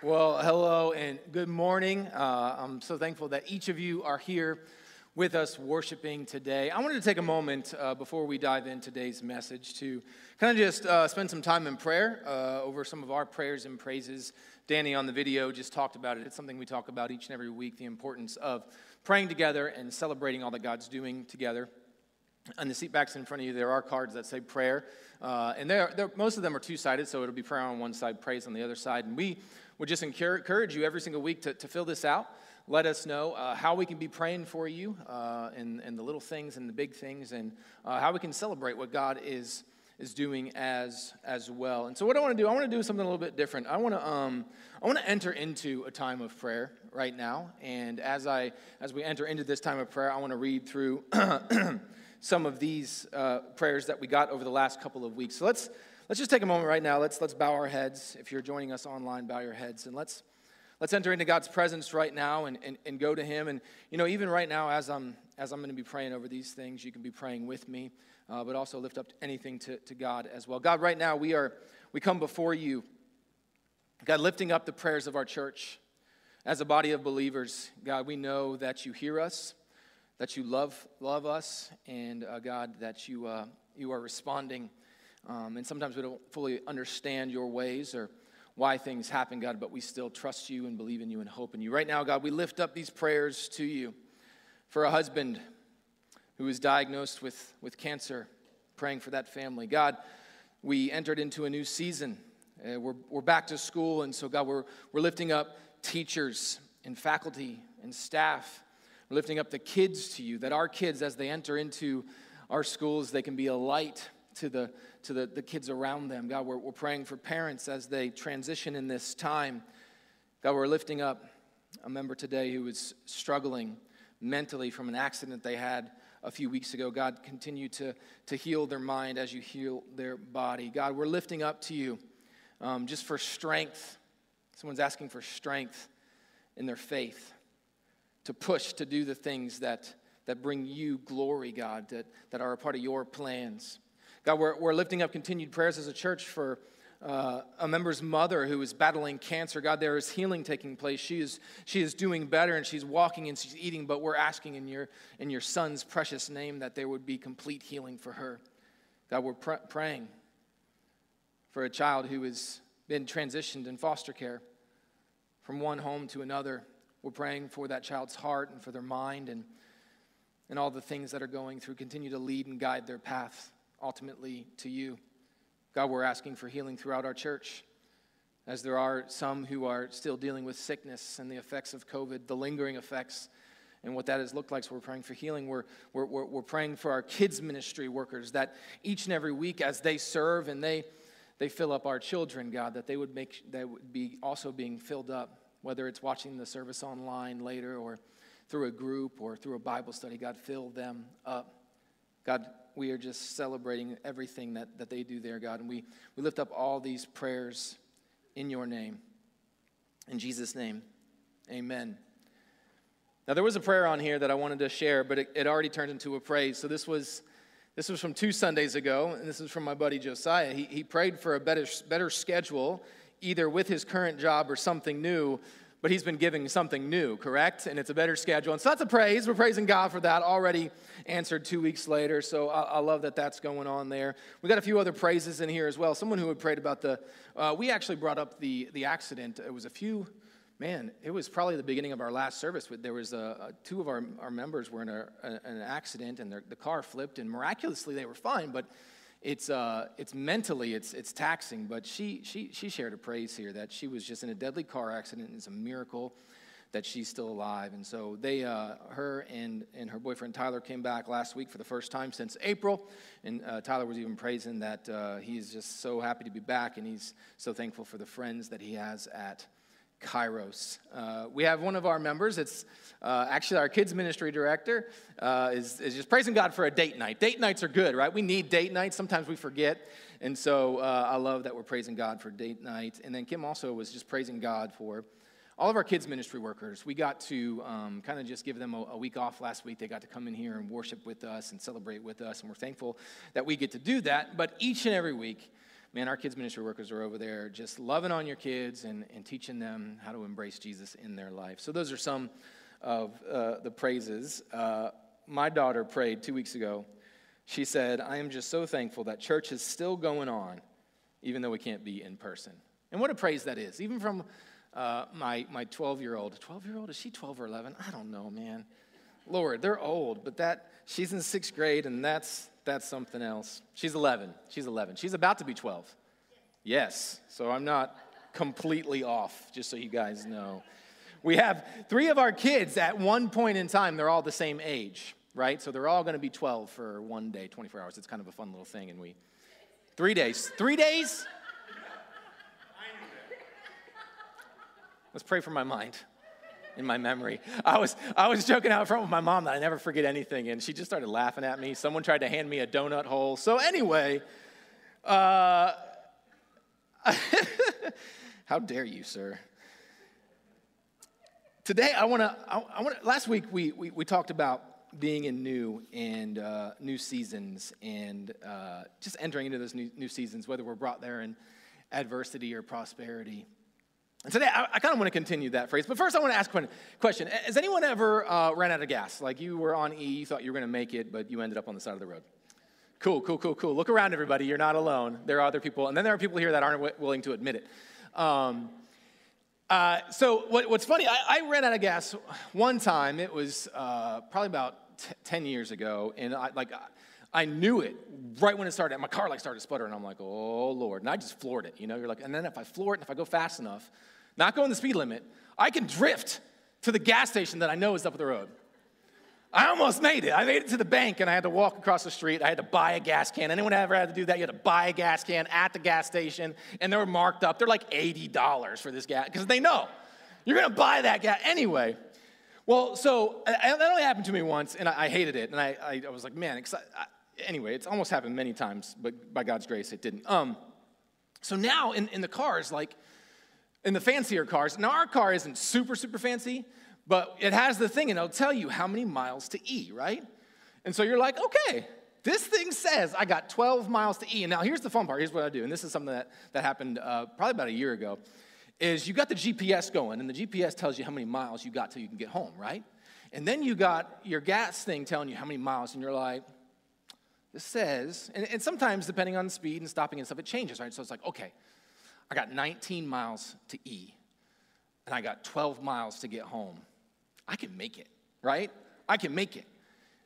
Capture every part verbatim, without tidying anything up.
Well, hello and good morning. Uh, I'm so thankful that each of you are here with us worshiping today. I wanted to take a moment uh, before we dive in today's message to kind of just uh, spend some time in prayer uh, over some of our prayers and praises. Danny on the video just talked about it. It's something we talk about each and every week, the importance of praying together and celebrating all that God's doing together. On the seat backs in front of you, there are cards that say prayer, uh, and they're, they're, most of them are two-sided, so it'll be prayer on one side, praise on the other side, and we would just encourage you every single week to, to fill this out. Let us know uh, how we can be praying for you uh, and, and the little things and the big things, and uh, how we can celebrate what God is is doing as as well. And so what I want to do, I want to do something a little bit different. I want to um I want to enter into a time of prayer right now, and as I as we enter into this time of prayer, I want to read through some of these uh, prayers that we got over the last couple of weeks. So let's let's just take a moment right now. Let's let's bow our heads. If you're joining us online, bow your heads, and let's let's enter into God's presence right now and, and, and go to Him. And you know, even right now, as I'm as I'm going to be praying over these things, you can be praying with me, uh, but also lift up anything to, to God as well. God, right now we are we come before you, God, lifting up the prayers of our church as a body of believers. God, we know that you hear us, that you love love us, and uh, God, that you uh, you are responding. Um, and sometimes we don't fully understand your ways or why things happen, God, but we still trust you and believe in you and hope in you. Right now, God, we lift up these prayers to you for a husband who is diagnosed with, with cancer, praying for that family. God, we entered into a new season. Uh, we're, we're back to school, and so, God, we're, we're lifting up teachers and faculty and staff. We're lifting up the kids to you, that our kids, as they enter into our schools, they can be a light to the to the, the kids around them. God, we're, we're praying for parents as they transition in this time. God, we're lifting up a member today who is struggling mentally from an accident they had a few weeks ago. God, continue to, to heal their mind as you heal their body. God, we're lifting up to you um, just for strength. Someone's asking for strength in their faith to push, to do the things that, that bring you glory, God, that, that are a part of your plans. God, we're, we're lifting up continued prayers as a church for uh, a member's mother who is battling cancer. God, there is healing taking place. She is she is doing better, and she's walking and she's eating, but we're asking in your in your son's precious name that there would be complete healing for her. God, we're pr- praying for a child who has been transitioned in foster care from one home to another. We're praying for that child's heart and for their mind and, and all the things that are going through. Continue to lead and guide their path ultimately to you. God, we're asking for healing throughout our church, as there are some who are still dealing with sickness and the effects of COVID, the lingering effects, and what that has looked like. So we're praying for healing. We're, we're, we're, we're praying for our kids ministry workers, that each and every week as they serve and they, they fill up our children, God, that they would make they would be also being filled up, whether it's watching the service online later or through a group or through a Bible study. God, fill them up. God, we are just celebrating everything that, that they do there, God. And we, we lift up all these prayers in your name. In Jesus' name, amen. Now, there was a prayer on here that I wanted to share, but it, it already turned into a praise. So this was this was from two Sundays ago, and this is from my buddy Josiah. He, he prayed for a better, better schedule, either with his current job or something new, but he's been giving something new, correct? And it's a better schedule. And so that's a praise. We're praising God for that. Already answered two weeks later. So I, I love that that's going on there. We got a few other praises in here as well. Someone who had prayed about the, uh, we actually brought up the the accident. It was a few, man, it was probably the beginning of our last service. There was a, a two of our, our members were in a, a, an accident, and their, the car flipped, and miraculously they were fine. But It's uh it's mentally it's it's taxing, but she she she shared a praise here that she was just in a deadly car accident. It's a miracle that she's still alive. And so they uh her and and her boyfriend Tyler came back last week for the first time since April, and uh, Tyler was even praising that uh, he's just so happy to be back, and he's so thankful for the friends that he has at Kairos. Uh, we have one of our members. It's uh, actually our kids ministry director uh, is, is just praising God for a date night. Date nights are good, right? We need date nights. Sometimes we forget. And so uh, I love that we're praising God for date night. And then Kim also was just praising God for all of our kids ministry workers. We got to um, kind of just give them a, a week off last week. They got to come in here and worship with us and celebrate with us. And we're thankful that we get to do that. But each and every week, man, our kids ministry workers are over there just loving on your kids and, and teaching them how to embrace Jesus in their life. So those are some of uh, the praises. Uh, my daughter prayed two weeks ago. She said, I am just so thankful that church is still going on, even though we can't be in person. And what a praise that is. Even from uh, my my twelve-year-old. twelve-year-old? Is she twelve or eleven? I don't know, man. Lord, they're old, but that she's in sixth grade, and that's that's something else. She's eleven. She's eleven. She's about to be twelve. Yes. So I'm not completely off, just so you guys know. We have three of our kids at one point in time, they're all the same age, right? So they're all going to be twelve for one day, twenty-four hours. It's kind of a fun little thing, and we, three days. Three days? Let's pray for my mind and my memory. I was I was joking out front with my mom that I never forget anything, and she just started laughing at me. Someone tried to hand me a donut hole. So anyway, uh, how dare you, sir? Today, I want to, I, I want last week we, we we talked about being in new and uh, new seasons and uh, just entering into those new, new seasons, whether we're brought there in adversity or prosperity. And today, I, I kind of want to continue that phrase. But first, I want to ask a question. Has anyone ever uh, ran out of gas? Like you were on E, you thought you were going to make it, but you ended up on the side of the road. Cool, cool, cool, cool. Look around, everybody. You're not alone. There are other people. And then there are people here that aren't w- willing to admit it. Um, uh, so what, what's funny, I, I ran out of gas one time. It was uh, probably about t- ten years ago. And I, like, I knew it right when it started. My car like started sputtering. I'm like, oh, Lord. And I just floored it. You know, you're like, and then if I floor it and if I go fast enough, not going the speed limit, I can drift to the gas station that I know is up the road. I almost made it. I made it to the bank, and I had to walk across the street. I had to buy a gas can. Anyone ever had to do that? You had to buy a gas can at the gas station, and they were marked up. They're like eighty dollars for this gas, because they know you're going to buy that gas anyway. Well, so I, that only happened to me once, and I, I hated it. And I, I, I was like, man, I, anyway, it's almost happened many times, but by God's grace, it didn't. Um, so now in, in the cars, like, in the fancier cars, now our car isn't super, super fancy, but it has the thing, and it'll tell you how many miles to E, right? And so you're like, okay, this thing says I got twelve miles to E. And now here's the fun part. Here's what I do, and this is something that, that happened uh, probably about a year ago, is you got the G P S going, and the G P S tells you how many miles you got till you can get home, right? And then you got your gas thing telling you how many miles, and you're like, this says, and, and sometimes depending on the speed and stopping and stuff, it changes, right? So it's like, okay, I got nineteen miles to E, and I got twelve miles to get home. I can make it, right? I can make it.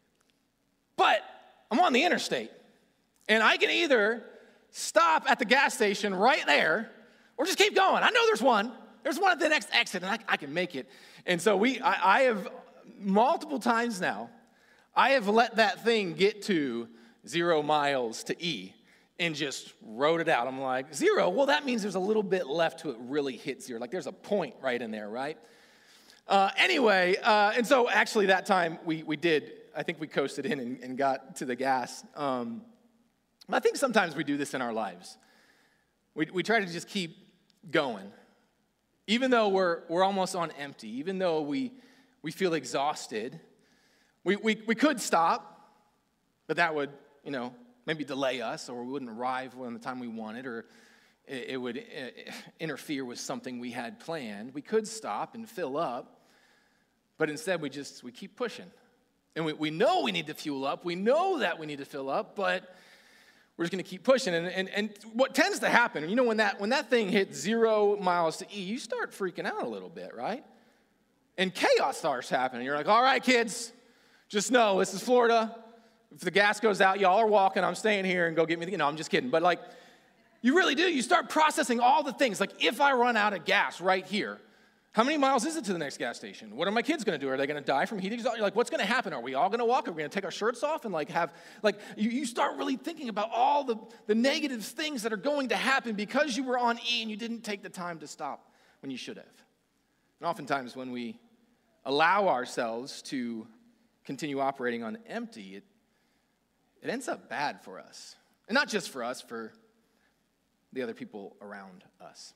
But I'm on the interstate, and I can either stop at the gas station right there or just keep going. I know there's one. There's one at the next exit, and I, I can make it. And so we, I, I have multiple times now, I have let that thing get to zero miles to E and just wrote it out. I'm like, zero? Well, that means there's a little bit left to it really hit zero. Like there's a point right in there, right? Uh, anyway, uh, and so actually that time we we did, I think we coasted in and, and got to the gas. Um, I think sometimes we do this in our lives. We we try to just keep going. Even though we're we're almost on empty, even though we we feel exhausted, we we, we could stop, but that would, you know, maybe delay us, or we wouldn't arrive when the time we wanted, or it, it would uh, interfere with something we had planned. We could stop and fill up, but instead we just, we keep pushing. And we, we know we need to fuel up. We know that we need to fill up, but we're just going to keep pushing. And, and, and what tends to happen, you know, when that, when that thing hits zero miles to E, you start freaking out a little bit, right? And chaos starts happening. You're like, all right, kids, just know this is Florida. If the gas goes out, y'all are walking, I'm staying here and go get me the, no, I'm just kidding. But like, you really do. You start processing all the things. Like, if I run out of gas right here, how many miles is it to the next gas station? What are my kids going to do? Are they going to die from heat exhaustion? You're like, what's going to happen? Are we all going to walk? Are we going to take our shirts off and like have, like, you, you start really thinking about all the, the negative things that are going to happen because you were on E and you didn't take the time to stop when you should have. And oftentimes when we allow ourselves to continue operating on empty, it It ends up bad for us. And not just for us, for the other people around us.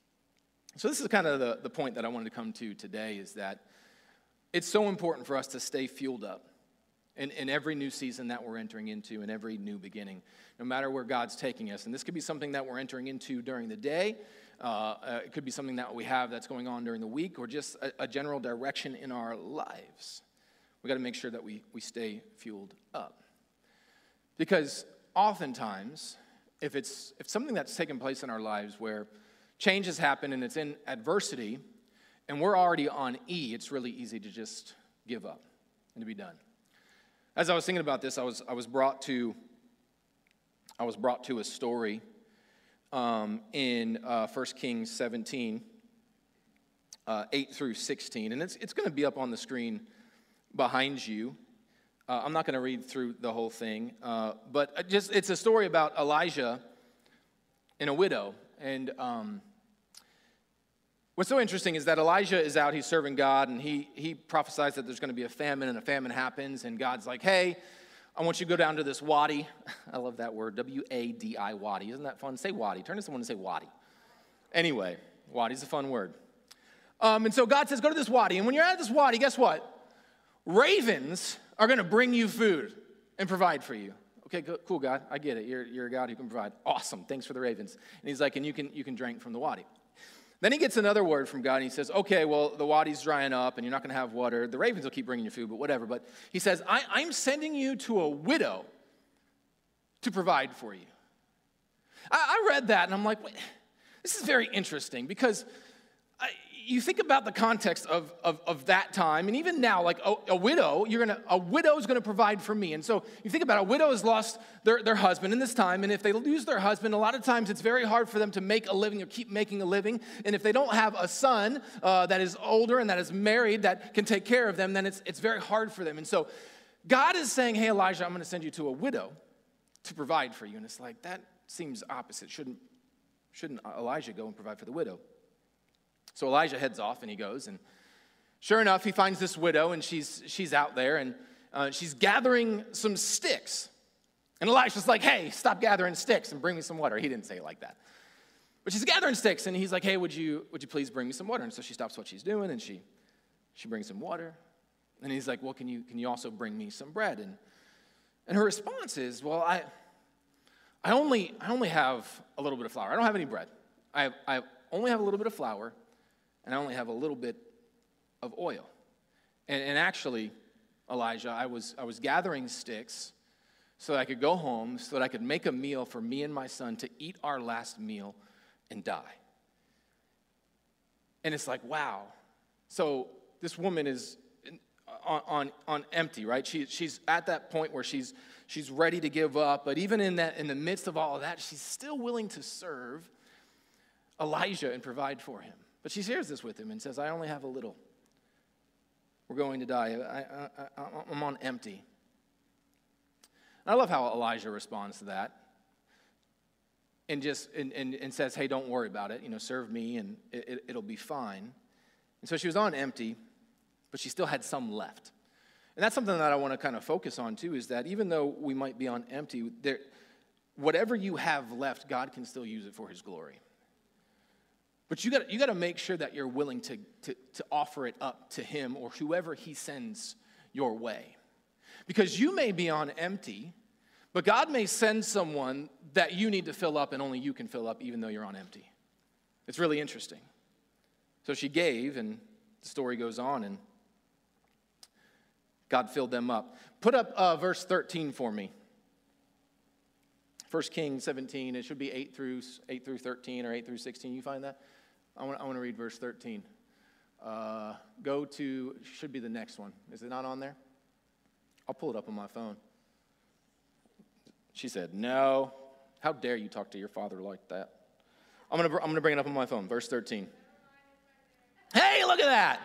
So this is kind of the, the point that I wanted to come to today, is that it's so important for us to stay fueled up in, in every new season that we're entering into, in every new beginning, no matter where God's taking us. And this could be something that we're entering into during the day. Uh, uh, it could be something that we have that's going on during the week, or just a, a general direction in our lives. We got to make sure that we, we stay fueled up. Because oftentimes, if it's if something that's taken place in our lives where change has happened and it's in adversity, and we're already on E, it's really easy to just give up and to be done. As I was thinking about this, I was I was brought to I was brought to a story um, in uh, First Kings seventeen, uh, eight through sixteen, and it's it's going to be up on the screen behind you. Uh, I'm not going to read through the whole thing, uh, but just it's a story about Elijah and a widow. And um, what's so interesting is that Elijah is out, he's serving God, and he he prophesies that there's going to be a famine, and a famine happens, and God's like, hey, I want you to go down to this wadi. I love that word, W A D I, wadi. Isn't that fun? Say wadi. Turn to someone and say wadi. Anyway, wadi's a fun word. Um, and so God says, go to this wadi, and when you're at this wadi, guess what? Ravens are going to bring you food and provide for you. Okay, cool, God. I get it. You're, you're a God who can provide. Awesome. Thanks for the ravens. And he's like, and you can you can drink from the wadi. Then he gets another word from God, and he says, okay, well, the wadi's drying up, and you're not going to have water. The ravens will keep bringing you food, but whatever. But he says, I, I'm sending you to a widow to provide for you. I, I read that, and I'm like, wait, this is very interesting, because I, you think about the context of, of, of that time, and even now, like a, a widow, you're gonna a widow's gonna provide for me. And so you think about it, a widow has lost their, their husband in this time, and if they lose their husband, a lot of times it's very hard for them to make a living or keep making a living. And if they don't have a son uh, that is older and that is married that can take care of them, then it's it's very hard for them. And so God is saying, hey, Elijah, I'm gonna send you to a widow to provide for you. And it's like, that seems opposite. Shouldn't shouldn't Elijah go and provide for the widow? So Elijah heads off, and he goes, and sure enough, he finds this widow, and she's she's out there, and uh, she's gathering some sticks. And Elijah's like, hey, stop gathering sticks and bring me some water. He didn't say it like that. But she's gathering sticks, and he's like, hey, would you would you please bring me some water? And so she stops what she's doing, and she she brings some water. And he's like, well, can you can you also bring me some bread? And and her response is, well, I I only I only have a little bit of flour. I don't have any bread. I have, I only have a little bit of flour. And I only have a little bit of oil. And, and actually, Elijah, I was, I was gathering sticks so that I could go home, so that I could make a meal for me and my son to eat our last meal and die. And it's like, wow. So this woman is on, on, on empty, right? She, she's at that point where she's, she's ready to give up. But even in, that, in the midst of all of that, she's still willing to serve Elijah and provide for him. But she shares this with him and says, I only have a little. We're going to die. I, I, I, I'm on empty. And I love how Elijah responds to that. And just and, and, and says, hey, don't worry about it. You know, serve me and it, it, it'll be fine. And so she was on empty, but she still had some left. And that's something that I want to kind of focus on too, is that even though we might be on empty, there, whatever you have left, God can still use it for his glory. But you got you got to make sure that you're willing to, to, to offer it up to him or whoever he sends your way. Because you may be on empty, but God may send someone that you need to fill up and only you can fill up even though you're on empty. It's really interesting. So she gave, and the story goes on, and God filled them up. Put up uh, verse thirteen for me. First Kings seventeen, it should be eight through eight through thirteen or eight through sixteen. You find that? I want I want to read verse thirteen. Uh, go to, should be the next one. Is it not on there? I'll pull it up on my phone. She said, no. How dare you talk to your father like that? I'm going to I'm going to bring it up on my phone. Verse thirteen. Hey, look at that.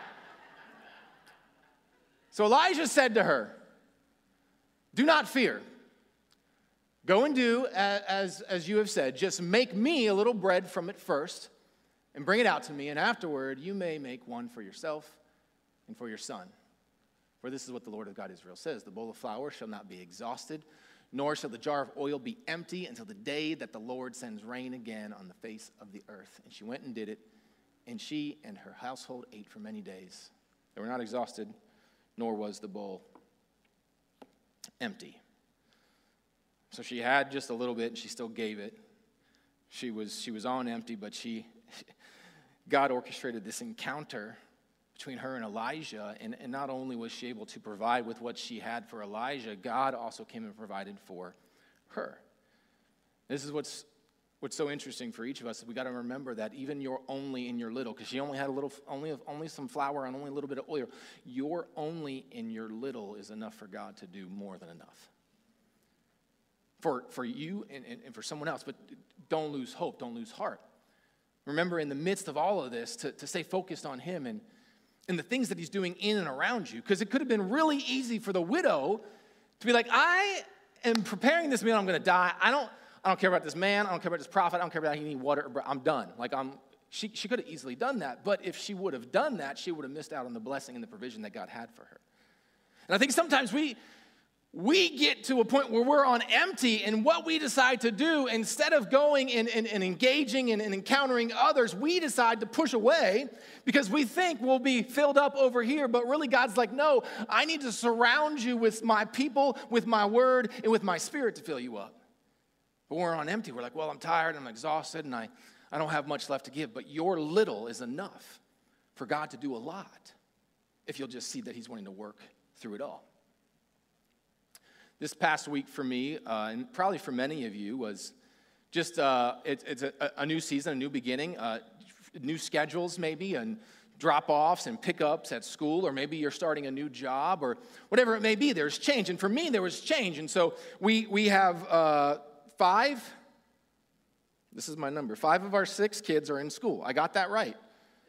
So Elijah said to her, do not fear. Go and do as, as you have said. Just make me a little bread from it first and bring it out to me, and afterward you may make one for yourself and for your son. For this is what the Lord of God Israel says, the bowl of flour shall not be exhausted, nor shall the jar of oil be empty until the day that the Lord sends rain again on the face of the earth. And she went and did it, and she and her household ate for many days. They were not exhausted, nor was the bowl empty. So she had just a little bit, and she still gave it. She was she was on empty, but she God orchestrated this encounter between her and Elijah, and, and not only was she able to provide with what she had for Elijah, God also came and provided for her. This is what's what's so interesting for each of us. We got to remember that even your only in your little, because she only had a little, only only some flour and only a little bit of oil. Your only in your little is enough for God to do more than enough. For for you and, and, and for someone else, but don't lose hope, don't lose heart. Remember, in the midst of all of this, to, to stay focused on Him and, and the things that He's doing in and around you. Because it could have been really easy for the widow to be like, I am preparing this meal, I'm going to die. I don't I don't care about this man, I don't care about this prophet, I don't care about how he needs water, or bread. I'm done. Like, I'm. She, she could have easily done that, but if she would have done that, she would have missed out on the blessing and the provision that God had for her. And I think sometimes we... We get to a point where we're on empty, and what we decide to do, instead of going and, and, and engaging and, and encountering others, we decide to push away because we think we'll be filled up over here. But really, God's like, no, I need to surround you with my people, with my word, and with my spirit to fill you up. But when we're on empty, we're like, well, I'm tired, I'm exhausted, and I, I don't have much left to give. But your little is enough for God to do a lot if you'll just see that He's wanting to work through it all. This past week for me, uh, and probably for many of you, was just, uh, it, it's a, a new season, a new beginning, uh, new schedules maybe, and drop-offs and pickups at school, or maybe you're starting a new job, or whatever it may be. There's change, and for me, there was change. And so we, we have uh, five, this is my number, five of our six kids are in school. I got that right.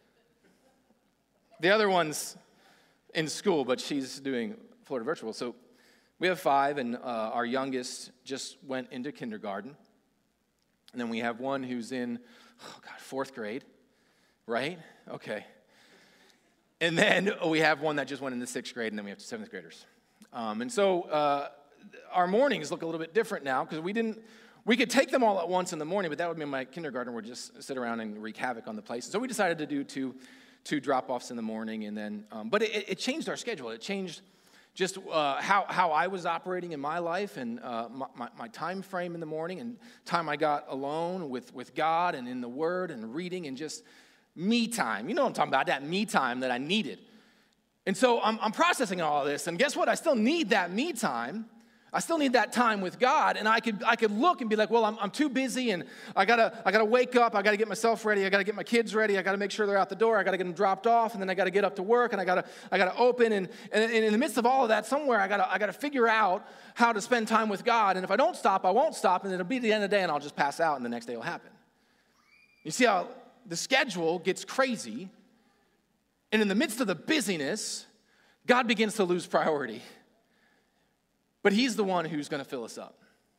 The other one's in school, but she's doing Florida Virtual, so we have five, and uh, our youngest just went into kindergarten. And then we have one who's in, oh God, fourth grade, right? Okay. And then we have one that just went into sixth grade, and then we have seventh graders. Um, and so uh, our mornings look a little bit different now, because we didn't, we could take them all at once in the morning, but that would mean my kindergarten would just sit around and wreak havoc on the place. So we decided to do two, two drop-offs in the morning, and then, um, but it, it changed our schedule. It changed just uh, how, how I was operating in my life, and uh, my, my, my time frame in the morning, and time I got alone with, with God and in the Word and reading, and just me time. You know what I'm talking about, that me time that I needed. And so I'm, I'm processing all of this, and guess what? I still need that me time. I still need that time with God, and I could I could look and be like, well, I'm I'm too busy, and I gotta I gotta wake up, I gotta get myself ready, I gotta get my kids ready, I gotta make sure they're out the door, I gotta get them dropped off, and then I gotta get up to work, and I gotta I gotta open, and, and, and in the midst of all of that, somewhere I gotta I gotta figure out how to spend time with God, and if I don't stop, I won't stop, and it'll be the end of the day, and I'll just pass out, and the next day will happen. You see how the schedule gets crazy, and in the midst of the busyness, God begins to lose priority. But He's the one who's going to fill us up.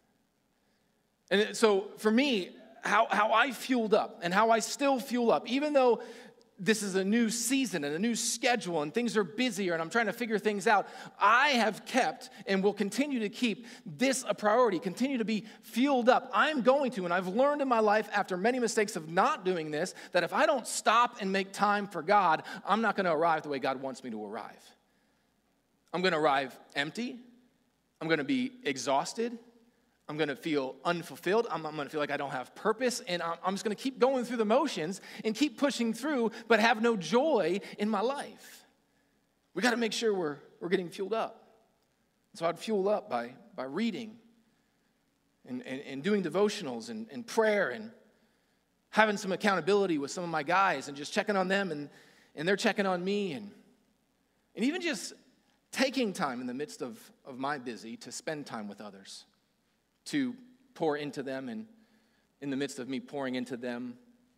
And so for me, how, how I fueled up and how I still fuel up, even though this is a new season and a new schedule and things are busier and I'm trying to figure things out, I have kept and will continue to keep this a priority, continue to be fueled up. I'm going to, and I've learned in my life after many mistakes of not doing this, that if I don't stop and make time for God, I'm not going to arrive the way God wants me to arrive. I'm going to arrive empty. I'm going to be exhausted. I'm going to feel unfulfilled. I'm, I'm going to feel like I don't have purpose. And I'm, I'm just going to keep going through the motions and keep pushing through, but have no joy in my life. We got to make sure we're, we're getting fueled up. So I'd fuel up by, by reading and, and, and doing devotionals and, and prayer and having some accountability with some of my guys and just checking on them and, and they're checking on me. And, and even just taking time in the midst of, of my busy to spend time with others, to pour into them, and in the midst of me pouring into them,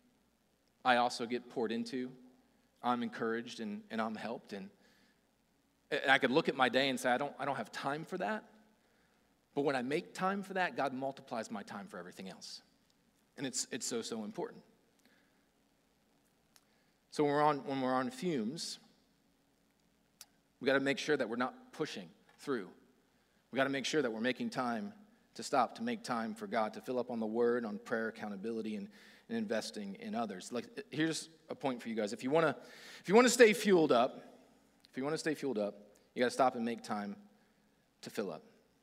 I also get poured into. I'm encouraged and, and I'm helped. And, and I could look at my day and say, I don't, I don't have time for that. But when I make time for that, God multiplies my time for everything else. And it's it's so, so important. So when we're on, when we're on fumes, we got to make sure that we're not pushing through. We got to make sure that we're making time to stop, to make time for God, to fill up on the Word, on prayer, accountability, and, and investing in others. Like, here's a point for you guys. If you want to, if you want to stay fueled up, if you want to stay fueled up, you got to stop and make time to fill up.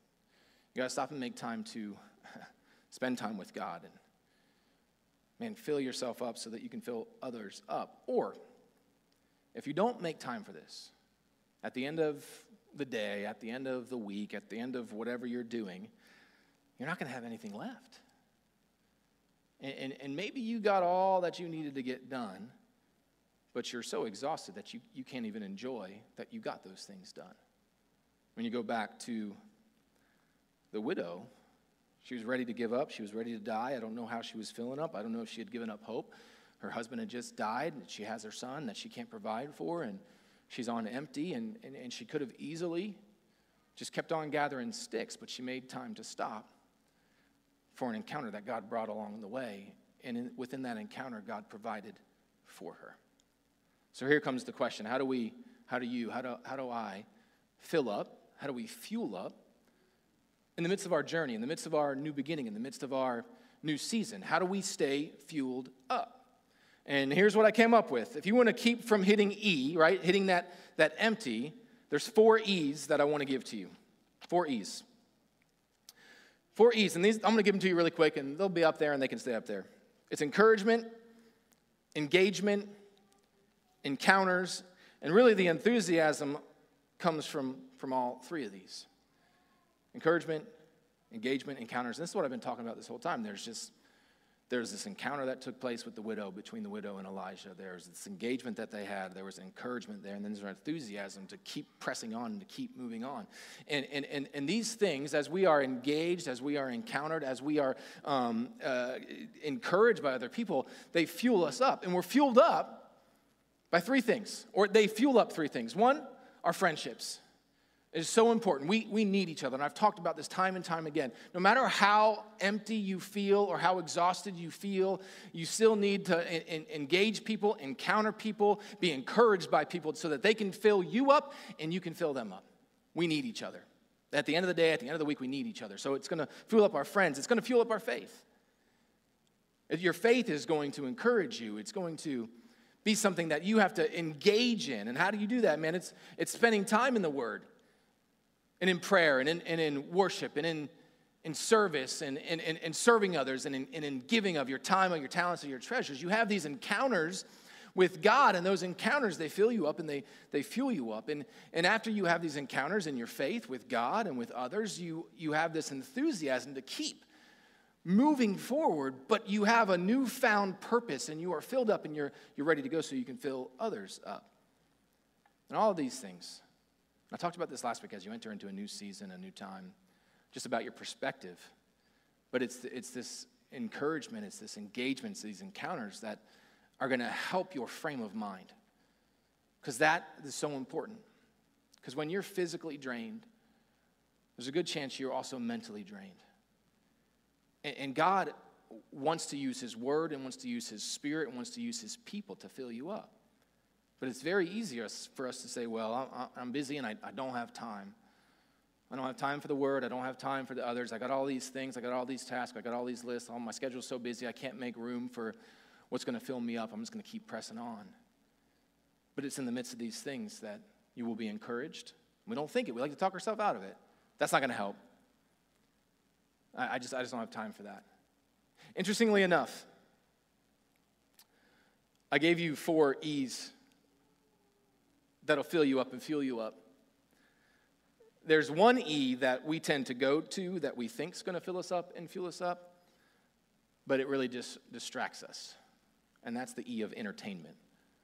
You got to stop and make time to spend time with God and, man, fill yourself up so that you can fill others up. Or if you don't make time for this, at the end of the day, at the end of the week, at the end of whatever you're doing, you're not going to have anything left. And, and, and maybe you got all that you needed to get done, but you're so exhausted that you, you can't even enjoy that you got those things done. When you go back to the widow, she was ready to give up. She was ready to die. I don't know how she was filling up. I don't know if she had given up hope. Her husband had just died, and she has her son that she can't provide for, and she's on empty, and, and, and she could have easily just kept on gathering sticks, but she made time to stop for an encounter that God brought along the way. And in, within that encounter, God provided for her. So here comes the question. How do we, how do you, how do, how do I fill up? How do we fuel up? In the midst of our journey, in the midst of our new beginning, in the midst of our new season, how do we stay fueled up? And here's what I came up with. If you want to keep from hitting E, right, hitting that, that empty, there's four E's that I want to give to you. Four E's. Four E's, and these I'm going to give them to you really quick, and they'll be up there, and they can stay up there. It's encouragement, engagement, encounters, and really the enthusiasm comes from, from all three of these. Encouragement, engagement, encounters. And this is what I've been talking about this whole time. There's just, there's this encounter that took place with the widow, between the widow and Elijah. There's this engagement that they had. There was encouragement there. And then there's enthusiasm to keep pressing on and to keep moving on. And, and, and, and these things, as we are engaged, as we are encountered, as we are um, uh, encouraged by other people, they fuel us up. And we're fueled up by three things. Or they fuel up three things. One, our friendships. It is so important. We, we need each other. And I've talked about this time and time again. No matter how empty you feel or how exhausted you feel, you still need to in, in, engage people, encounter people, be encouraged by people so that they can fill you up and you can fill them up. We need each other. At the end of the day, at the end of the week, we need each other. So it's going to fuel up our friends. It's going to fuel up our faith. Your faith is going to encourage you. It's going to be something that you have to engage in. And how do you do that, man? It's, it's spending time in the Word. And in prayer, and in, and in worship, and in, in service, and, and, and, and serving others, and in, and in giving of your time, of your talents, of your treasures. You have these encounters with God, and those encounters, they fill you up, and they, they fuel you up. And, and after you have these encounters in your faith with God and with others, you, you have this enthusiasm to keep moving forward, but you have a newfound purpose, and you are filled up, and you're, you're ready to go so you can fill others up. And all of these things, I talked about this last week as you enter into a new season, a new time, just about your perspective. But it's it's this encouragement, it's this engagement, it's these encounters that are going to help your frame of mind. Because that is so important. Because when you're physically drained, there's a good chance you're also mentally drained. And, and God wants to use His Word and wants to use His Spirit and wants to use His people to fill you up. But it's very easy for us to say, well, I'm busy and I don't have time. I don't have time for the Word. I don't have time for the others. I got all these things. I got all these tasks. I got all these lists. All my schedule's so busy, I can't make room for what's going to fill me up. I'm just going to keep pressing on. But it's in the midst of these things that you will be encouraged. We don't think it. We like to talk ourselves out of it. That's not going to help. I, I just, I just don't have time for that. Interestingly enough, I gave you four E's that'll fill you up and fuel you up. There's one E that we tend to go to that we think is going to fill us up and fuel us up, but it really just distracts us. And that's the E of entertainment.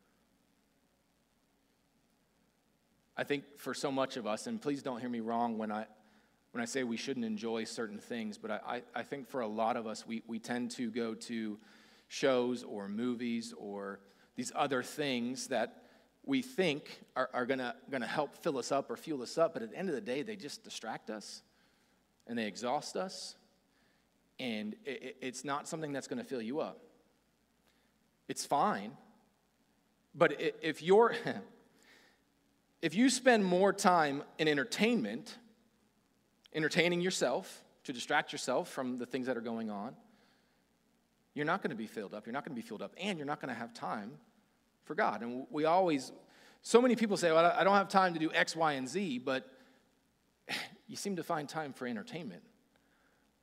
I think for so much of us, and please don't hear me wrong when I when I say we shouldn't enjoy certain things, but I, I, I think for a lot of us, we, we tend to go to shows or movies or these other things that we think are, are gonna, gonna help fill us up or fuel us up, but at the end of the day, they just distract us, and they exhaust us, and it, it's not something that's gonna fill you up. It's fine, but if you're, if you spend more time in entertainment, entertaining yourself to distract yourself from the things that are going on, you're not gonna be filled up, you're not gonna be filled up, and you're not gonna have time for God. And we always, so many people say, well, I don't have time to do X, Y, and Z, but you seem to find time for entertainment.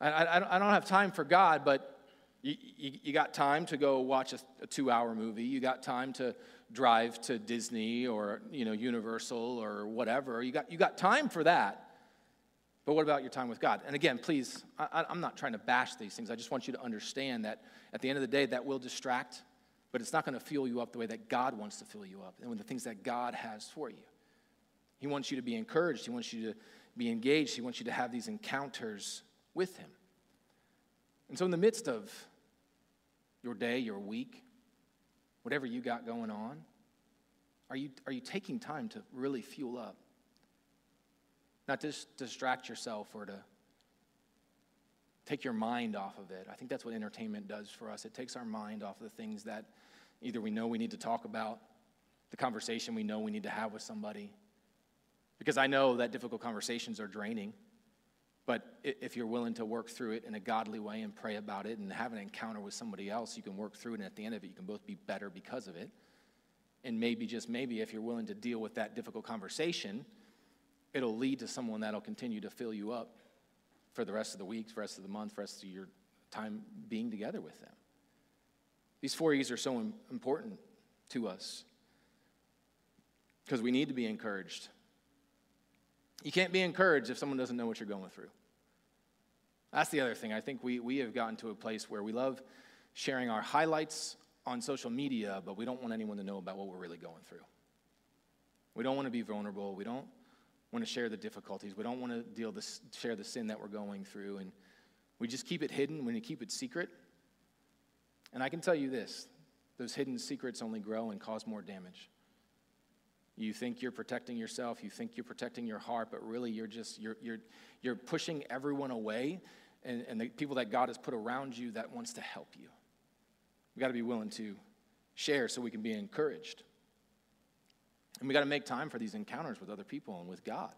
I, I, I don't have time for God, but you, you, you got time to go watch a, a two-hour movie. You got time to drive to Disney or, you know, Universal or whatever. You got, you got time for that. But what about your time with God? And again, please, I, I'm not trying to bash these things. I just want you to understand that at the end of the day, that will distract, but it's not going to fuel you up the way that God wants to fill you up and with the things that God has for you. He wants you to be encouraged. He wants you to be engaged. He wants you to have these encounters with him. And so in the midst of your day, your week, whatever you got going on, are you, are you taking time to really fuel up? Not to just distract yourself or to take your mind off of it. I think that's what entertainment does for us. It takes our mind off of the things that either we know we need to talk about, the conversation we know we need to have with somebody. Because I know that difficult conversations are draining, but if you're willing to work through it in a godly way and pray about it and have an encounter with somebody else, you can work through it, and at the end of it, you can both be better because of it. And maybe, just maybe, if you're willing to deal with that difficult conversation, it'll lead to someone that'll continue to fill you up for the rest of the week, for the rest of the month, for the rest of your time being together with them. These four E's are so important to us because we need to be encouraged. You can't be encouraged if someone doesn't know what you're going through. That's the other thing. I think we, we have gotten to a place where we love sharing our highlights on social media, but we don't want anyone to know about what we're really going through. We don't want to be vulnerable. We don't want to share the difficulties. We don't want to deal this, share the sin that we're going through. And we just keep it hidden. We keep it secret. And I can tell you this, those hidden secrets only grow and cause more damage. You think you're protecting yourself, you think you're protecting your heart, but really you're just, you're you're you're pushing everyone away and, and the people that God has put around you that wants to help you. We got to be willing to share so we can be encouraged. And we got to make time for these encounters with other people and with God.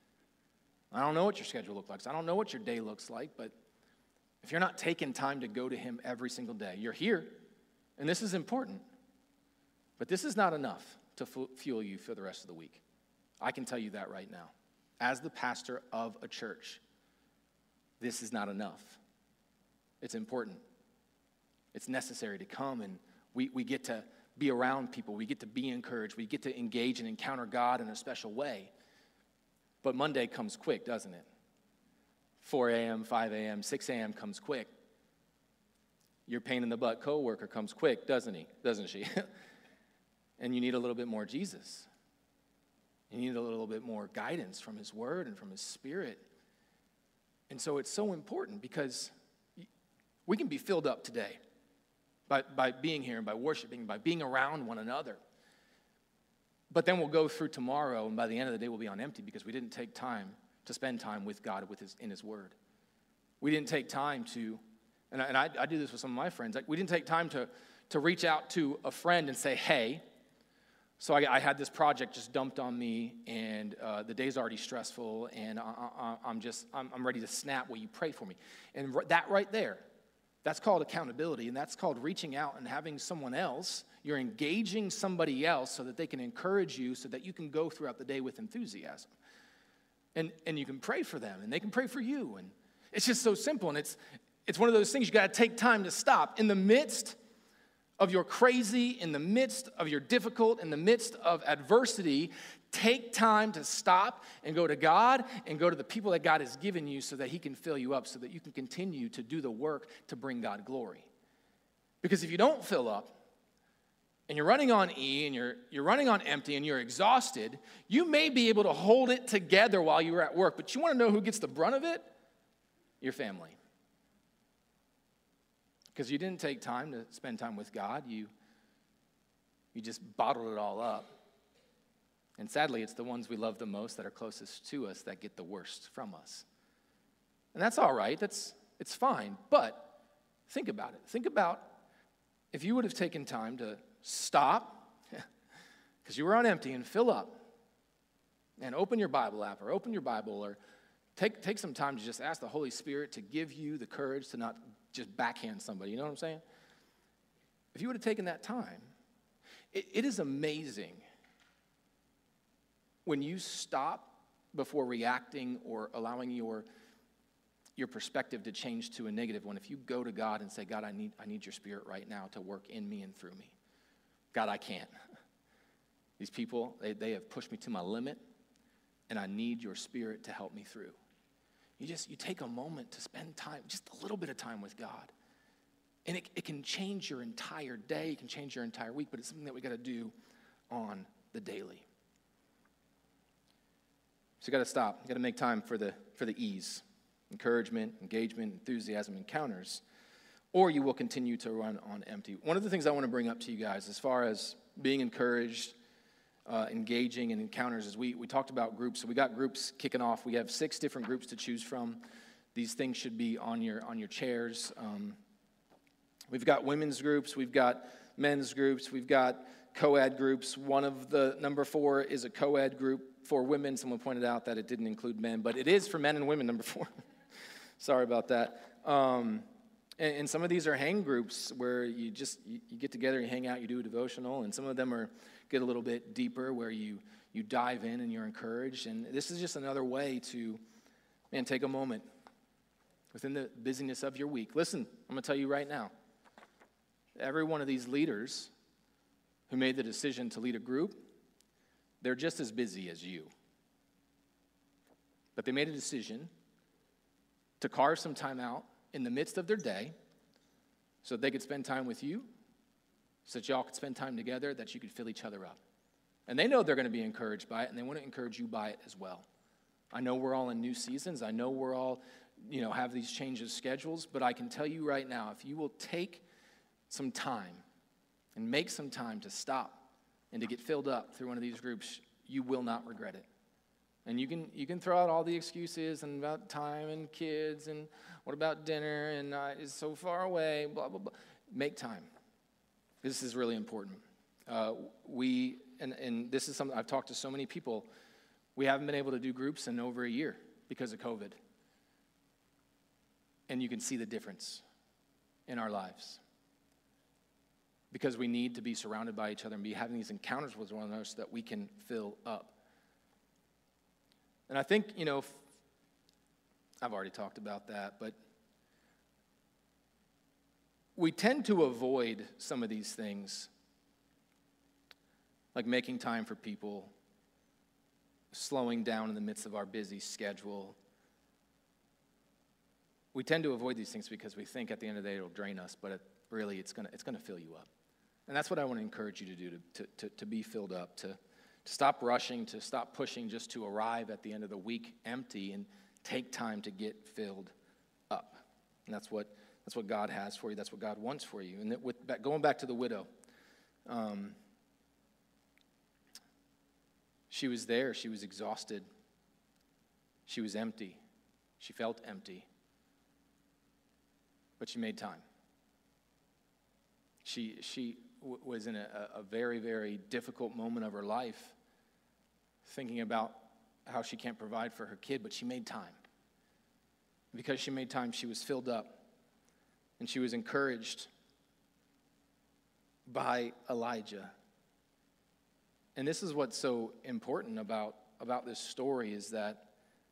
I don't know what your schedule looks like. I don't know what your day looks like, but if you're not taking time to go to him every single day, you're here, and this is important, but this is not enough to fuel you for the rest of the week. I can tell you that right now. As the pastor of a church, this is not enough. It's important. It's necessary to come, and we, we get to be around people. We get to be encouraged. We get to engage and encounter God in a special way. But Monday comes quick, doesn't it? four a.m., five a.m., six a.m. comes quick. Your pain in the butt coworker comes quick, doesn't he? Doesn't she? And you need a little bit more Jesus. You need a little bit more guidance from his word and from his spirit. And so it's so important because we can be filled up today by, by being here and by worshiping, by being around one another. But then we'll go through tomorrow, and by the end of the day, we'll be on empty because we didn't take time to spend time with God with his, in his word. We didn't take time to, and I, and I, I do this with some of my friends, like we didn't take time to, to reach out to a friend and say, hey, so I, I had this project just dumped on me, and uh, the day's already stressful, and I, I, I'm just, I'm, I'm ready to snap. Will you pray for me? And that right there, that's called accountability, and that's called reaching out and having someone else. You're engaging somebody else so that they can encourage you so that you can go throughout the day with enthusiasm. And, and you can pray for them, and they can pray for you. And it's just so simple, and it's, it's one of those things you got to take time to stop. In the midst of your crazy, in the midst of your difficult, in the midst of adversity, take time to stop and go to God and go to the people that God has given you so that he can fill you up, so that you can continue to do the work to bring God glory. Because if you don't fill up, and you're running on E, and you're, you're running on empty, and you're exhausted, you may be able to hold it together while you're at work, but you want to know who gets the brunt of it? Your family. Because you didn't take time to spend time with God. You, you just bottled it all up. And sadly, it's the ones we love the most that are closest to us that get the worst from us. And that's all right. That's, it's fine. But think about it. Think about if you would have taken time to stop, because you were on empty, and fill up, and open your Bible app, or open your Bible, or take, take some time to just ask the Holy Spirit to give you the courage to not just backhand somebody, you know what I'm saying? If you would have taken that time, it, it is amazing when you stop before reacting or allowing your, your perspective to change to a negative one if you go to God and say, God, I need, I need your Spirit right now to work in me and through me. God, I can't. These people, they, they have pushed me to my limit, and I need your Spirit to help me through. You just, you take a moment to spend time, just a little bit of time with God. And it, it can change your entire day, it can change your entire week, but it's something that we got to do on the daily. So you got to stop. You got to make time for the for the E's. Encouragement, engagement, enthusiasm, encounters, or you will continue to run on empty. One of the things I want to bring up to you guys as far as being encouraged, uh, engaging in encounters is we, we talked about groups. So we got groups kicking off. We have six different groups to choose from. These things should be on your, on your chairs. Um, we've got women's groups. We've got men's groups. We've got co-ed groups. One of the, number four, is a co-ed group for women. Someone pointed out that it didn't include men, but it is for men and women, number four. Sorry about that. Um, and, and some of these are hang groups where you just, you, you get together, you hang out, you do a devotional, and some of them are get a little bit deeper where you, you dive in and you're encouraged. And this is just another way to, man, take a moment within the busyness of your week. Listen, I'm going to tell you right now, every one of these leaders who made the decision to lead a group, they're just as busy as you. But they made a decision to carve some time out in the midst of their day so that they could spend time with you, so that y'all could spend time together, that you could fill each other up. And they know they're going to be encouraged by it, and they want to encourage you by it as well. I know we're all in new seasons. I know we're all, you know, have these changes schedules, but I can tell you right now, if you will take some time and make some time to stop and to get filled up through one of these groups, you will not regret it. And you can you can throw out all the excuses and about time and kids and what about dinner and uh, it's so far away, blah, blah, blah. Make time. This is really important. Uh, we, and, and this is something, I've talked to so many people, we haven't been able to do groups in over a year because of COVID. And you can see the difference in our lives. Because we need to be surrounded by each other and be having these encounters with one another so that we can fill up. And I think, you know, I've already talked about that, but we tend to avoid some of these things, like making time for people, slowing down in the midst of our busy schedule. We tend to avoid these things because we think at the end of the day it'll drain us, but it, really it's gonna it's gonna fill you up. And that's what I want to encourage you to do, to, to, to be filled up, to, to stop rushing, to stop pushing just to arrive at the end of the week empty and take time to get filled up. And that's what that's what God has for you. That's what God wants for you. And that with going back to the widow, um, she was there. She was exhausted. She was empty. She felt empty. But she made time. She she w- was in a, a very, very difficult moment of her life, thinking about how she can't provide for her kid, but she made time. Because she made time, she was filled up, and she was encouraged by Elijah. And this is what's so important about, about this story is that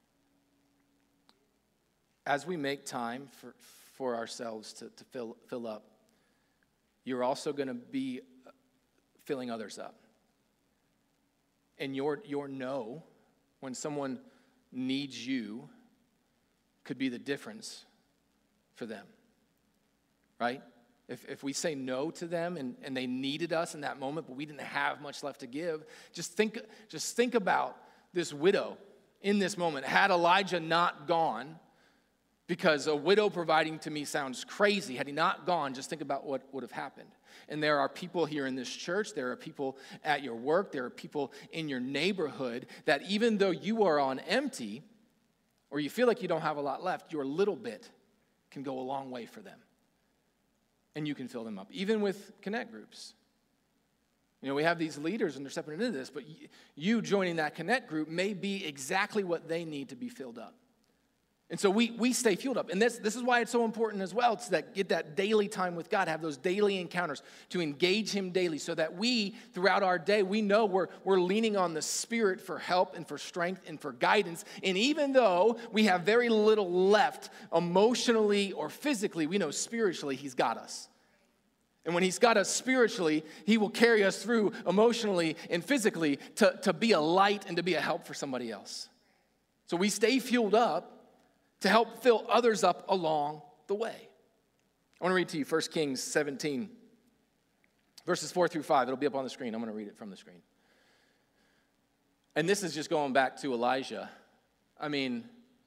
as we make time for, for ourselves to, to fill, fill up, you're also going to be filling others up. And your, your no, when someone needs you, could be the difference for them, right? If if we say no to them and, and they needed us in that moment, but we didn't have much left to give, just think, just think about this widow in this moment. Had Elijah not gone, because a widow providing to me sounds crazy. Had he not gone, just think about what would have happened. And there are people here in this church, there are people at your work, there are people in your neighborhood that even though you are on empty, or you feel like you don't have a lot left, your little bit can go a long way for them. And you can fill them up, even with connect groups. You know, we have these leaders and they're stepping into this, but you joining that connect group may be exactly what they need to be filled up. And so we we stay fueled up. And this, this is why it's so important as well to that, get that daily time with God, have those daily encounters, to engage him daily so that we, throughout our day, we know we're, we're leaning on the Spirit for help and for strength and for guidance. And even though we have very little left emotionally or physically, we know spiritually he's got us. And when he's got us spiritually, he will carry us through emotionally and physically to, to be a light and to be a help for somebody else. So we stay fueled up to help fill others up along the way. I want to read to you First Kings seventeen, verses four through five. It'll be up on the screen. I'm going to read it from the screen. And this is just going back to Elijah. I mean,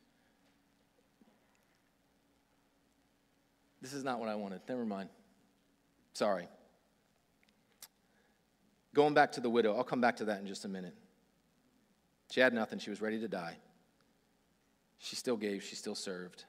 this is not what I wanted. Never mind. Sorry. Going back to the widow. I'll come back to that in just a minute. She had nothing. She was ready to die. She still gave, she still served.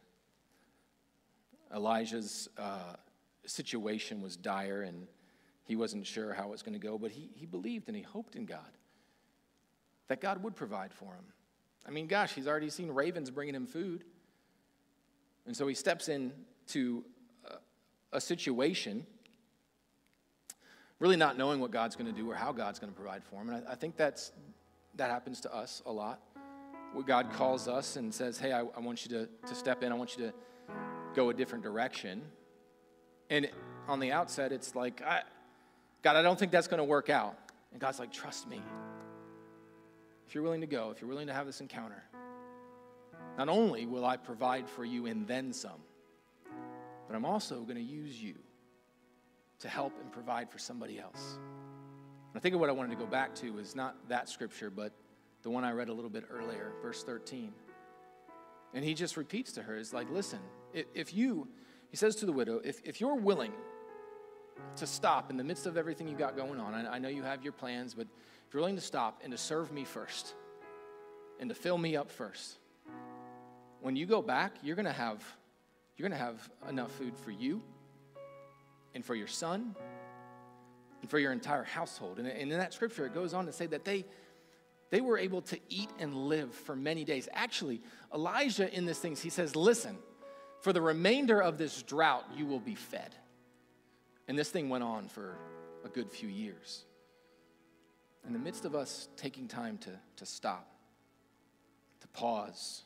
Elijah's uh, situation was dire, and he wasn't sure how it was going to go, but he, he believed and he hoped in God, that God would provide for him. I mean, gosh, he's already seen ravens bringing him food. And so he steps into a, a situation, really not knowing what God's going to do or how God's going to provide for him. And I, I think that's that happens to us a lot. Where God calls us and says, hey, I, I want you to, to step in. I want you to go a different direction. And on the outset, it's like, I, God, I don't think that's going to work out. And God's like, trust me. If you're willing to go, if you're willing to have this encounter, not only will I provide for you and then some, but I'm also going to use you to help and provide for somebody else. And I think of what I wanted to go back to is not that scripture, but the one I read a little bit earlier, verse thirteen. And he just repeats to her, it's like, listen, if you, he says to the widow, if, if you're willing to stop in the midst of everything you got going on, I, I know you have your plans, but if you're willing to stop and to serve me first and to fill me up first, when you go back, you're going to have, you're going to have enough food for you and for your son and for your entire household. And, and in that scripture, it goes on to say that they, They were able to eat and live for many days. Actually, Elijah in this thing, he says, listen, for the remainder of this drought, you will be fed. And this thing went on for a good few years. In the midst of us taking time to, to stop, to pause,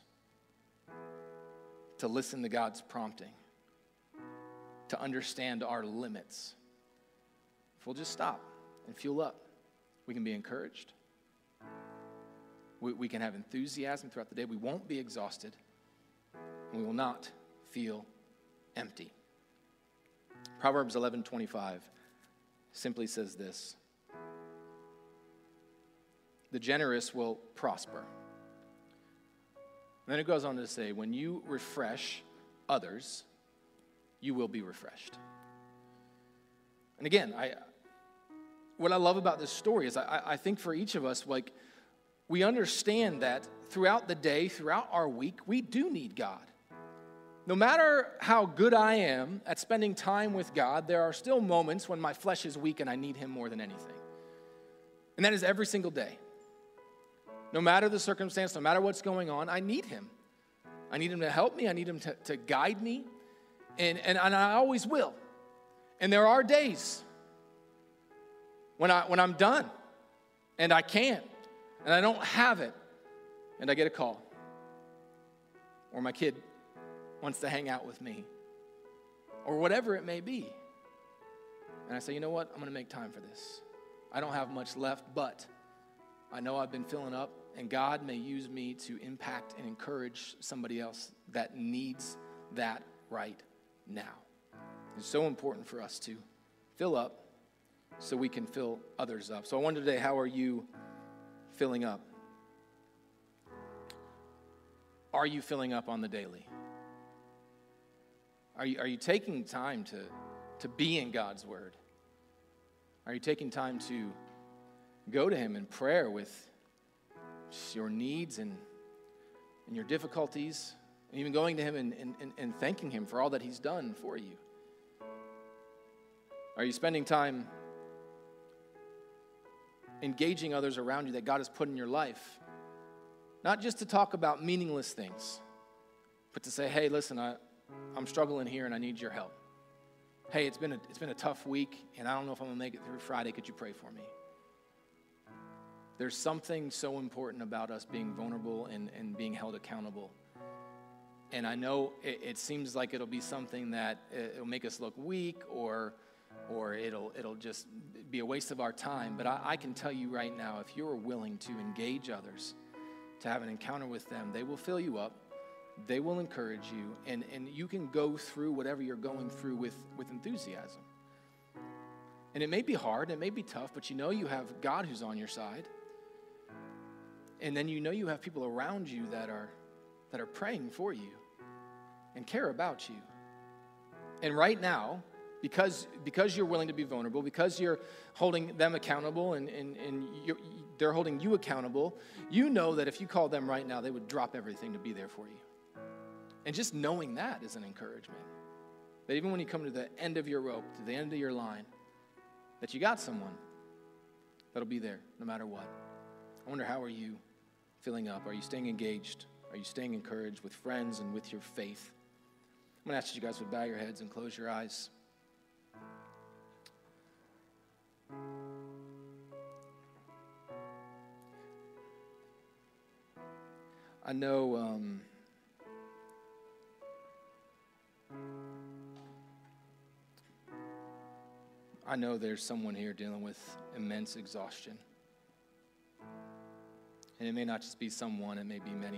to listen to God's prompting, to understand our limits, if we'll just stop and fuel up, we can be encouraged. We, we can have enthusiasm throughout the day. We won't be exhausted. And we will not feel empty. Proverbs eleven twenty-five simply says this: the generous will prosper. And then it goes on to say, when you refresh others, you will be refreshed. And again, I what I love about this story is I, I think for each of us, like, we understand that throughout the day, throughout our week, we do need God. No matter how good I am at spending time with God, there are still moments when my flesh is weak and I need him more than anything. And that is every single day. No matter the circumstance, no matter what's going on, I need him. I need him to help me. I need him to, to guide me. And, and, and I always will. And there are days when, I, when I'm done and I can't. And I don't have it, and I get a call. Or my kid wants to hang out with me. Or whatever it may be. And I say, you know what? I'm going to make time for this. I don't have much left, but I know I've been filling up, and God may use me to impact and encourage somebody else that needs that right now. It's so important for us to fill up so we can fill others up. So I wonder today, how are you filling up? Are you filling up on the daily? Are you, are you taking time to, to be in God's word? Are you taking time to go to him in prayer with your needs and, and your difficulties, and even going to him and, and, and thanking him for all that he's done for you? Are you spending time engaging others around you that God has put in your life? Not just to talk about meaningless things, but to say, hey, listen, I, I'm struggling here and I need your help. Hey, it's been a, it's been a tough week and I don't know if I'm going to make it through Friday. Could you pray for me? There's something so important about us being vulnerable and, and being held accountable. And I know it, it seems like it'll be something that it'll make us look weak or or it'll it'll just be a waste of our time. But I, I can tell you right now, if you're willing to engage others, to have an encounter with them, they will fill you up, they will encourage you, and, and you can go through whatever you're going through with, with enthusiasm. And it may be hard, it may be tough, but you know you have God who's on your side. And then you know you have people around you that are that are praying for you and care about you. And right now, because because you're willing to be vulnerable, because you're holding them accountable and, and, and you're, they're holding you accountable, you know that if you called them right now, they would drop everything to be there for you. And just knowing that is an encouragement. That even when you come to the end of your rope, to the end of your line, that you got someone that'll be there no matter what. I wonder, how are you filling up? Are you staying engaged? Are you staying encouraged with friends and with your faith? I'm going to ask you guys to bow your heads and close your eyes. I know um, I know there's someone here dealing with immense exhaustion. And it may not just be someone, it may be many.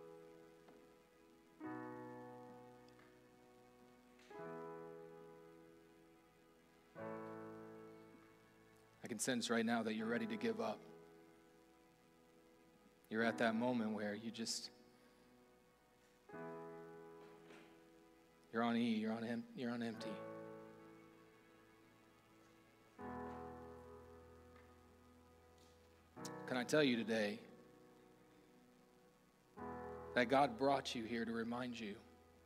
I can sense right now that you're ready to give up. You're at that moment where you just, you're on E, you're on, em- you're on empty. Can I tell you today that God brought you here to remind you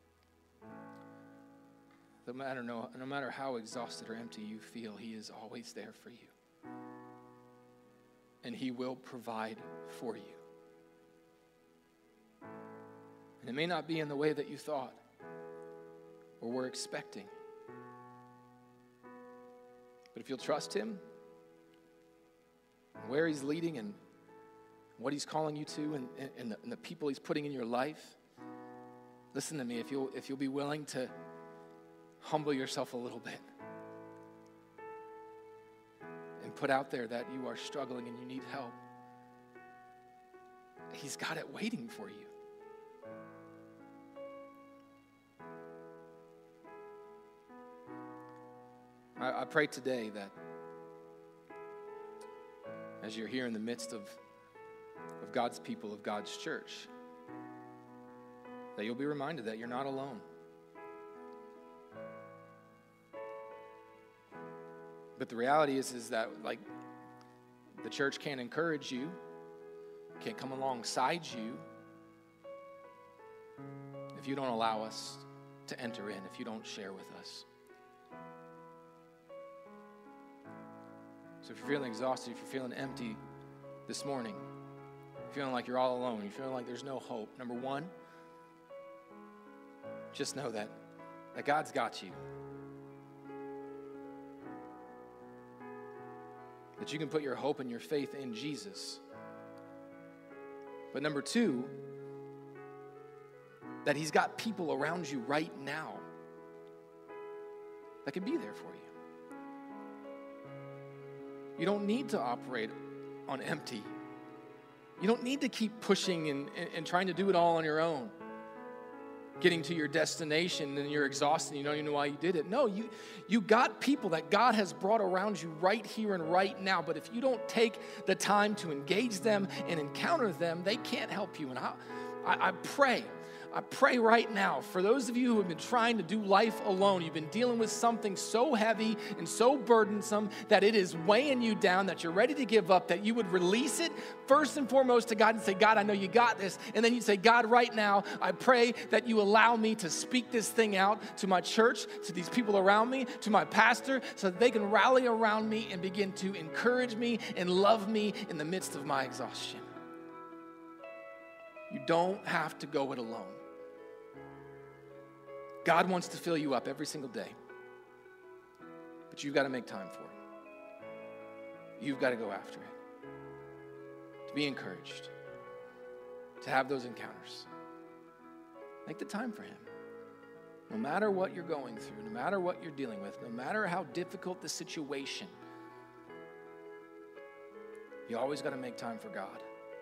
that no matter, no, no matter how exhausted or empty you feel, He is always there for you. And He will provide for you. And it may not be in the way that you thought or were expecting. But if you'll trust Him, and where He's leading and what He's calling you to and, and, the, and the people He's putting in your life, listen to me, if you'll, if you'll be willing to humble yourself a little bit and put out there that you are struggling and you need help, He's got it waiting for you. I, I pray today that as you're here in the midst of, of God's people, of God's church, that you'll be reminded that you're not alone. But the reality is, is that, like, the church can't encourage you, can't come alongside you if you don't allow us to enter in, if you don't share with us. So if you're feeling exhausted, if you're feeling empty this morning, feeling like you're all alone, you're feeling like there's no hope, number one, just know that, that God's got you. That you can put your hope and your faith in Jesus. But number two, that He's got people around you right now that can be there for you. You don't need to operate on empty. You don't need to keep pushing and, and, and trying to do it all on your own. Getting to your destination and you're exhausted and you don't even know why you did it. No, you, you got people that God has brought around you right here and right now. But if you don't take the time to engage them and encounter them, they can't help you. And I, I, I pray, I pray right now for those of you who have been trying to do life alone, you've been dealing with something so heavy and so burdensome that it is weighing you down, that you're ready to give up, that you would release it first and foremost to God and say, God, I know you got this. And then you say, God, right now, I pray that you allow me to speak this thing out to my church, to these people around me, to my pastor, so that they can rally around me and begin to encourage me and love me in the midst of my exhaustion. You don't have to go it alone. God wants to fill you up every single day, but you've got to make time for it. You've got to go after it, to be encouraged, to have those encounters. Make the time for him. No matter what you're going through, no matter what you're dealing with, no matter how difficult the situation, you always got to make time for God,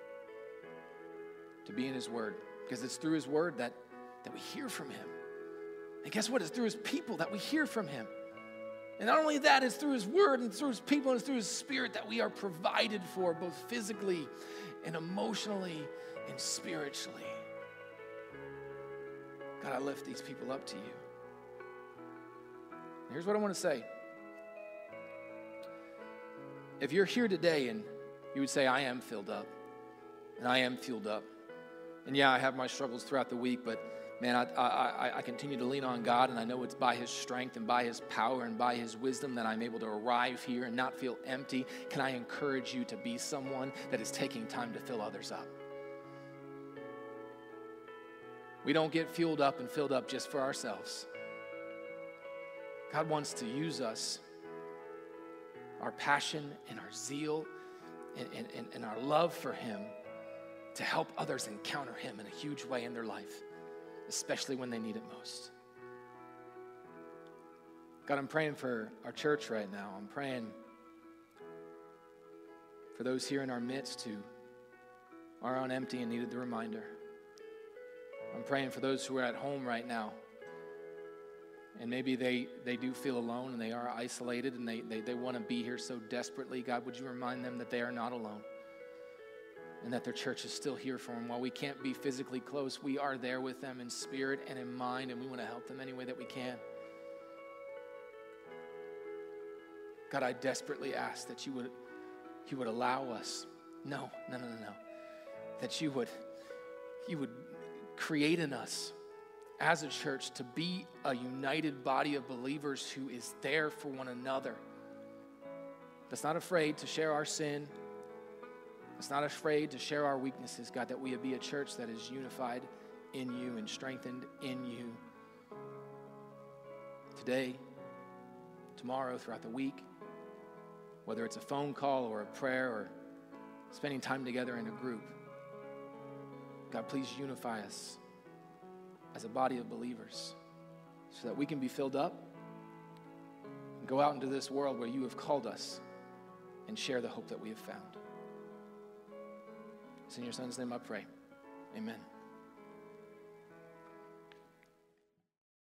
to be in his word, because it's through his word that, that we hear from him. And guess what? It's through his people that we hear from him. And not only that, it's through his word and through his people and it's through his spirit that we are provided for, both physically and emotionally and spiritually. God, I lift these people up to you. Here's what I want to say. If you're here today and you would say, I am filled up, and I am fueled up, and yeah, I have my struggles throughout the week, but man, I, I, I continue to lean on God, and I know it's by his strength and by his power and by his wisdom that I'm able to arrive here and not feel empty. Can I encourage you to be someone that is taking time to fill others up? We don't get fueled up and filled up just for ourselves. God wants to use us, our passion and our zeal and, and, and our love for him, to help others encounter him in a huge way in their life, especially when they need it most. God, I'm praying for our church right now. I'm praying for those here in our midst who are on empty and needed the reminder. I'm praying for those who are at home right now, and maybe they, they do feel alone and they are isolated and they, they, they want to be here so desperately. God, would you remind them that they are not alone and that their church is still here for them. While we can't be physically close, we are there with them in spirit and in mind, and we want to help them any way that we can. God, I desperately ask that you would, you would allow us, no, no, no, no, no, that you would, you would create in us as a church to be a united body of believers who is there for one another, that's not afraid to share our sin, that's not afraid to share our weaknesses. God, that we would be a church that is unified in you and strengthened in you today, tomorrow, throughout the week, whether it's a phone call or a prayer or spending time together in a group. God, please unify us as a body of believers so that we can be filled up and go out into this world where you have called us and share the hope that we have found. It's in your son's name I pray. Amen.